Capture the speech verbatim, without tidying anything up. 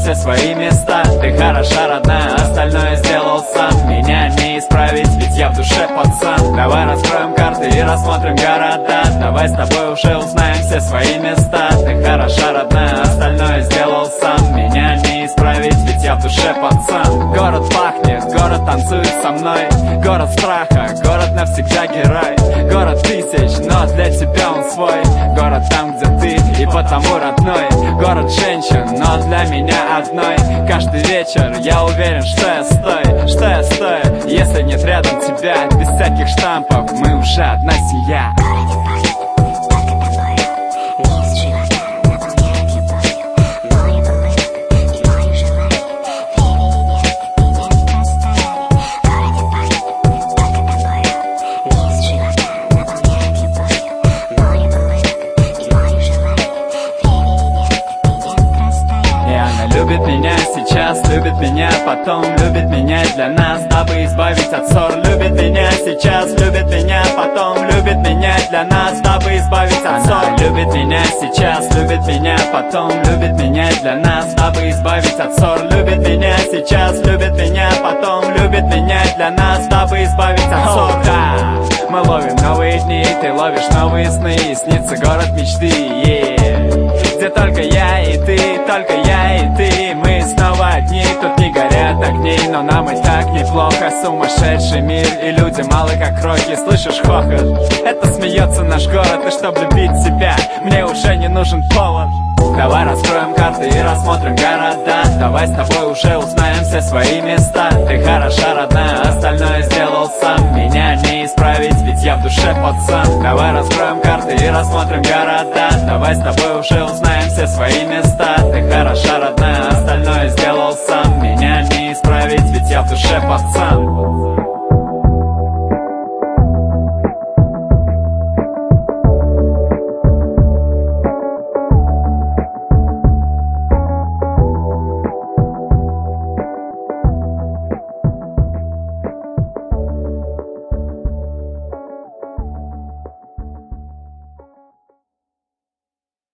все свои места. Ты хороша, родная, остальное сделал сам. Меня не исправить, ведь я в душе пацан. Давай раскроем карты и рассмотрим города. Давай с тобой уже узнаем все свои места. Ты хороша, родная, остальное сделал сам. Меня не исправить, ведь я в душе пацан. Город пахнет, город танцует со мной. Город страха, город навсегда герой. Город тысяч, но для тебя он свой. Город там, где ты, и потому родной. Город женщин, но для меня одной. Каждый вечер я уверен, что я стою, что я стою. Если нет рядом тебя, без всяких штампов, мы уже одна семья. Любит меня сейчас, любит меня потом, любит меня для нас, дабы избавить от ссор. Любит меня сейчас, любит меня потом, любит меня для нас, дабы избавить от ссор. Любит меня сейчас, любит меня потом, любит меня для нас, дабы избавить от ссор. Любит меня сейчас, любит меня потом, любит меня для нас, дабы избавить от ссор. Да, мы ловим новые дни, ты ловишь новые сны, и снится город мечты, yeah. Где только я и ты, только я и ты. Мы снова одни, тут не горят огни, но нам и так неплохо. Сумасшедший мир, и люди мало как крохи. Слышишь хохот? Это смеется наш город. И чтоб любить себя, мне уже не нужен повод. Давай раскроем карты и рассмотрим города. Давай с тобой уже узнаем все свои места. Ты хороша, родная, остальное сделал сам. Меня не исправить, ведь я в душе пацан. Давай раскроем карты и рассмотрим города. Давай с тобой уже узнаем все свои места. Ты хороша, родная, остальное сделал сам. Меня не исправить, ведь я в душе пацан.